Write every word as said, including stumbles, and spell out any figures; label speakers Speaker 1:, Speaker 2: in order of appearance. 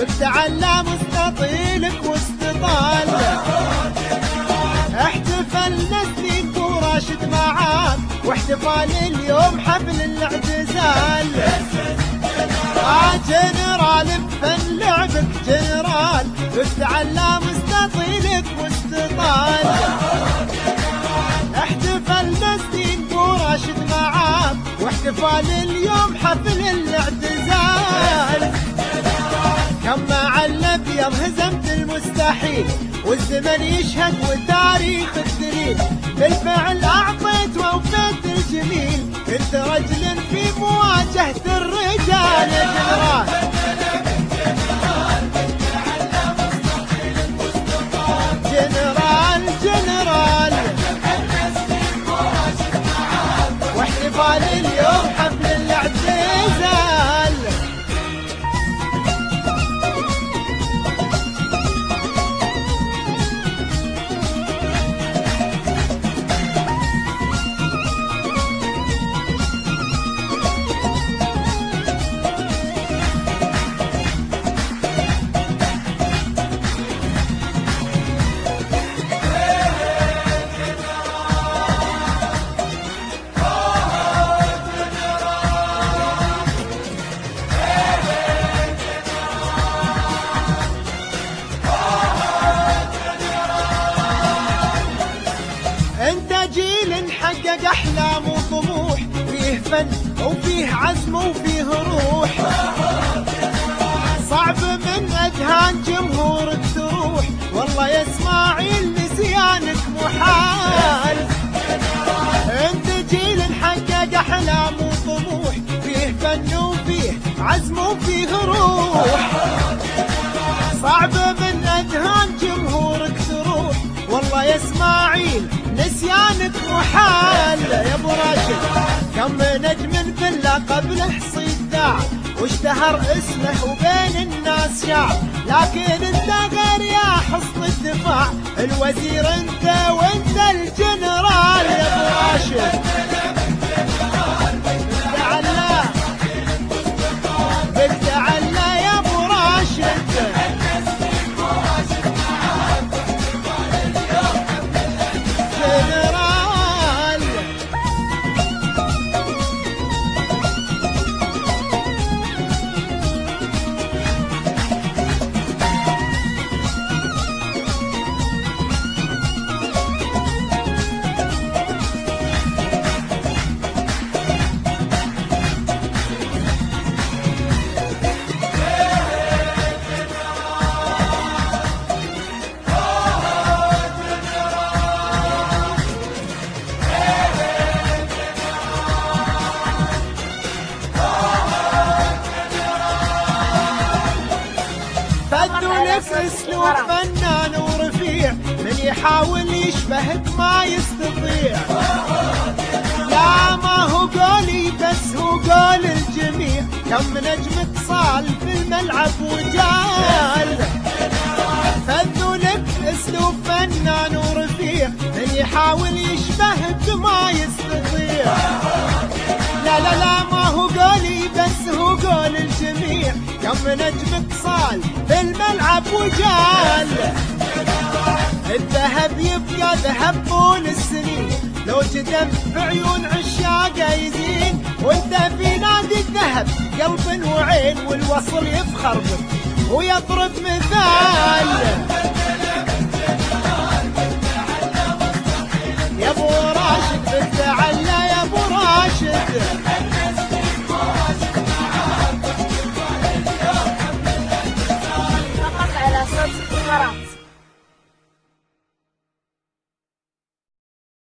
Speaker 1: بتعلى مستطيلك واستطال. احتفلنا سنين بو راشد معاك، واحتفال اليوم حفل الاعتزال. آه جنرال بفن لعبك جنرال، بتعلى مستطيلك واستطال. احتفلنا سنين بو راشد معاك، واحتفال اليوم حفل الاعتزال. كم مع الابيض هزمت المستحيل، والزمن يشهد والتاريخ الدليل. بالفعل اعطيت ووفيت الجميل، كنت رجل في مواجهة الرجال يا جنرال. جنرال جنرال واحتفال اليوم حفل الاعتزال. حقق احلام وطموح، فيه فن وفيه عزم وفيه روح. صعب من اذهان جمهورك تروح، والله يا اسماعيل نسيانك محال. انت جيل حقق احلام وطموح، فيه فن وفيه عزم وفيه روح. صعب من اذهان جمهورك تروح، والله يا اسماعيل نسيانك محال. يا ابو راشد كم نجم في اللقب له صيت داع، واشتهر اسمه وبين الناس شاع. لكن انت غير يا حصن الدفاع، الوزير انت وانت الجنرال. يا ابو راشد بالتعلى بالتعلى يا ابو راشد. لك اسلوب فنان ورفيع، من يحاول يشبهك ما يستطيع. لا ما هو قولي بس هو قول الجميع، كم نجمك صال في الملعب وجال. فذوا لك اسلوب فنان ورفيع، من يحاول يشبهك ما يستطيع. لا لا لا ما هو قولي بس هو قول الجميع، كم نجمك صال في الملعب وجال. الذهب يبقى ذهب طول السنين، لو جدم في عيون عشاقه يزين. وانت في نادي الذهب قلب وعين، والوصل يفخر بك ويضرب مثال. يا ابو